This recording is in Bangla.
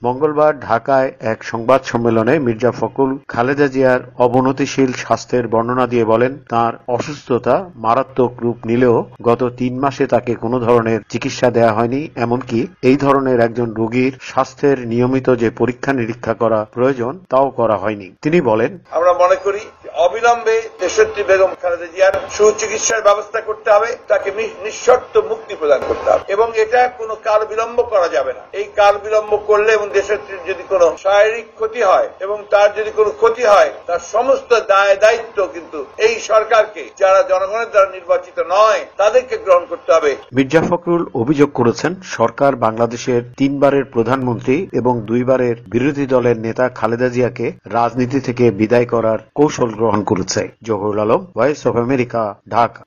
মঙ্গলবার ঢাকায় এক সংবাদ সম্মেলনে মির্জা ফখরুল খালেদা জিয়ার অবনতিশীল স্বাস্থ্যের বর্ণনা দিয়ে বলেন, তার অসুস্থতা মারাত্মক রূপ নিলেও গত ৩ মাসে তাকে কোনো ধরনের চিকিৎসা দেয়া হয়নি। এমনকি এই ধরনের একজন রোগীর স্বাস্থ্যের নিয়মিত যে পরীক্ষা নিরীক্ষা করা প্রয়োজন তাও করা হয়নি। তিনি বলেন, আমরা মনে করি অবিলম্বে দেশনেত্রী বেগম খালেদা জিয়ার সুচিকিৎসার ব্যবস্থা করতে হবে, তাকে নিঃশর্ত মুক্তি প্রদান করতে হবে এবং এটা কোনো কাল বিলম্ব করা যাবে না। এই কাল বিলম্ব করলে এবং দেশনেত্রীর যদি কোনো শারীরিক ক্ষতি হয় এবং তার যদি কোনো ক্ষতি হয়, তার সমস্ত দায় দায়িত্ব কিন্তু এই সরকারকে, যারা জনগণের দ্বারা নির্বাচিত নয়, তাদেরকে গ্রহণ করতে হবে। মির্জা ফখরুল অভিযোগ করেছেন, সরকার বাংলাদেশের 3 বারের প্রধানমন্ত্রী এবং 2 বারের বিরোধী দলের নেতা খালেদা জিয়াকে রাজনীতি থেকে বিদায় করার কৌশল গ্রহণ করেছে। Zahurul Alam, Voice of America, Dhaka.